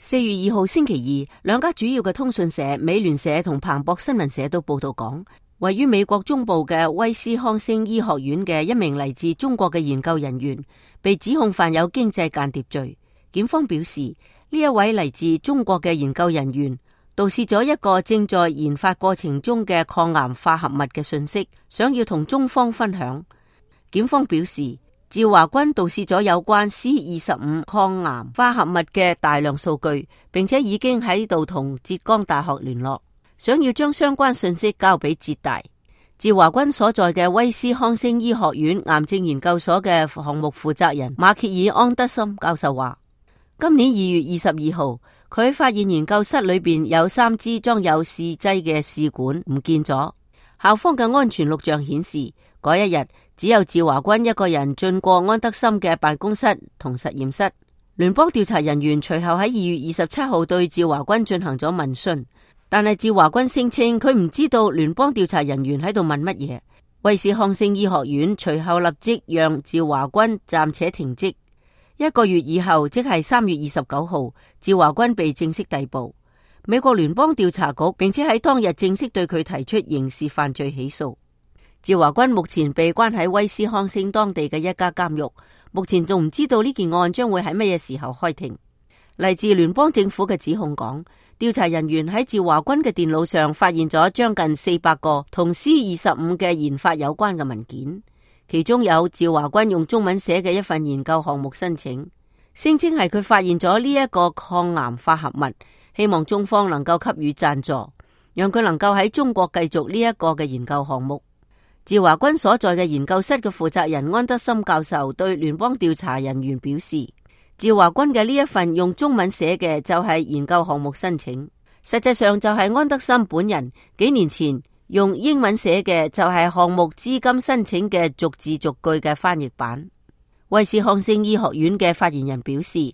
4月2號星期二，兩家主要嘅通訊社美聯社同彭博新聞社都報道講，位於美國中部嘅威斯康星醫學院嘅一名嚟自中國嘅研究人員被指控犯有經濟間諜罪。檢方表示，呢一位嚟自中國嘅研究人員盜竊咗一個正在研發過程中嘅抗癌化合物嘅信息，想要同中方分享。檢方表示，趙華軍盜竊咗有關 C25 抗癌化合物嘅大量數據，並且已經喺度同浙江大學聯絡，想要將相關信息交俾浙大。趙華軍所在嘅威斯康星醫學院癌症研究所嘅項目負責人馬歇爾安德森教授話，今年2月22號，佢發現研究室裏邊有3支裝有試劑嘅試管唔見咗。校方嘅安全錄像顯示，嗰一日只有趙華軍一個人進過安德森嘅辦公室同實驗室。聯邦調查人員隨後喺2月27號對趙華軍進行咗問訊，但係趙華軍聲稱佢唔知道聯邦調查人員喺度問乜嘢。威斯康星醫學院隨後立即讓趙華軍暫且停職。1個月以後，即係3月29號，趙華軍被正式逮捕。美國聯邦調查局並且喺當日正式對佢提出刑事犯罪起訴。趙華軍目前被關喺威斯康星當地嘅一家監獄，目前仲唔知道呢件案將會喺乜嘢時候開庭。嚟自聯邦政府嘅指控講，調查人員喺趙華軍嘅電腦上發現咗將近400個同 C25 嘅研發有關嘅文件，其中有趙華軍用中文寫嘅一份研究項目申請，聲稱係佢發現咗呢一個抗癌化合物，希望中方能夠給予贊助，讓佢能夠喺中國繼續呢一個嘅研究項目。趙華軍所在嘅研究室嘅負責人安德森教授對聯邦調查人員表示，趙華軍嘅呢一份用中文寫嘅就係研究項目申請，實際上就係安德森本人幾年前用英文寫嘅就係項目資金申請嘅逐字逐句嘅翻譯版。威斯康星醫學院嘅發言人表示，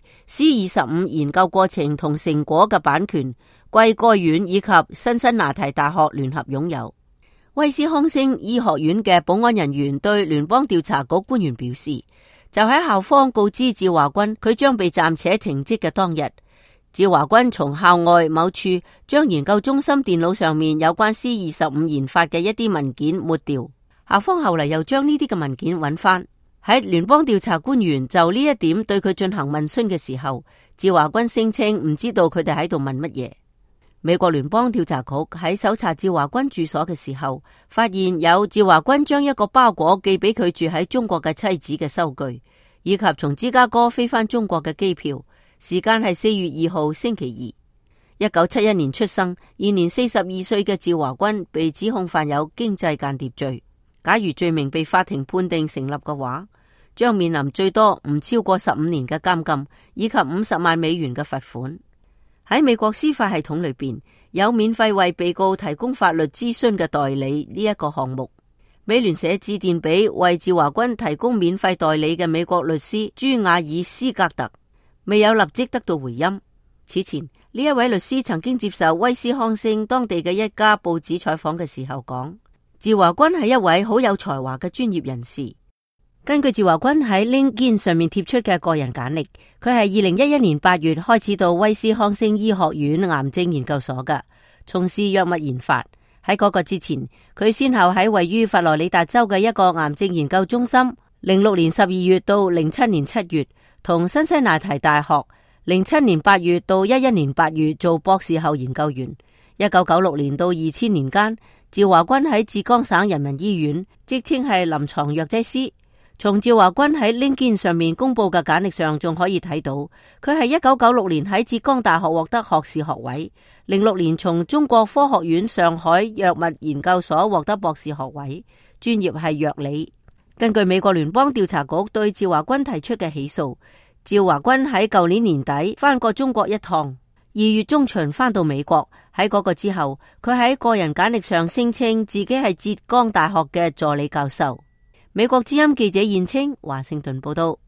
C25 研究過程同成果嘅版權歸該院以及辛辛那提大學聯合擁有。威斯康星醫學院嘅保安人員對聯邦調查局官員表示，就喺校方告知趙華軍佢將被暫且停職嘅當日，趙華軍從校外某處將研究中心電腦上面有關 C25 研發嘅一啲文件抹掉。校方後嚟又將呢啲嘅文件揾翻。喺聯邦調查官員就呢一點對佢進行問詢嘅時候，趙華軍聲稱唔知道佢哋喺度問乜嘢。美國聯邦調查局喺搜查趙華軍住所嘅時候，發現有趙華軍將一個包裹寄俾佢住喺中國嘅妻子嘅收據，以及從芝加哥飛返中國嘅機票，時間係4月2號星期二。1971年出生，現年42歲嘅趙華軍被指控犯有經濟間諜罪。假如罪名被法庭判定成立嘅話，將面臨最多唔超過15年嘅監禁，以及50萬美元嘅罰款。喺美國司法系統裏邊，有免費為被告提供法律諮詢嘅代理呢一個項目。美聯社致電俾為趙華軍提供免費代理嘅美國律師朱瓦爾斯格特，未有立即得到回音。此前呢一位律師曾經接受威斯康星當地嘅一家報紙採訪嘅時候講，趙華軍係一位好有才華嘅專業人士。根據趙華軍喺 LinkedIn 上面貼出嘅個人簡歷，佢係2011年8月開始到威斯康星醫學院癌症研究所嘅，從事藥物研發。喺嗰個之前，佢先後喺位於佛羅里達州嘅一個癌症研究中心，06年12月到07年7月，同辛辛那提大學07年8月到11年8月做博士後研究員。1996年到2000年間，趙華軍喺浙江省人民醫院，即稱係臨床藥劑師。從趙華軍喺 LinkedIn 上面公布嘅簡歷上，仲可以睇到佢係1996年喺浙江大學獲得學士學位，06年從中國科學院上海藥物研究所獲得博士學位，專業係藥理。根據美國聯邦調查局對趙華軍提出嘅起訴，趙華軍喺舊年年底返過中國一趟，2月中旬返到美國。喺嗰個之後，佢喺個人簡歷上聲稱自己係浙江大學嘅助理教授。美國之音記者燕青華盛頓報道。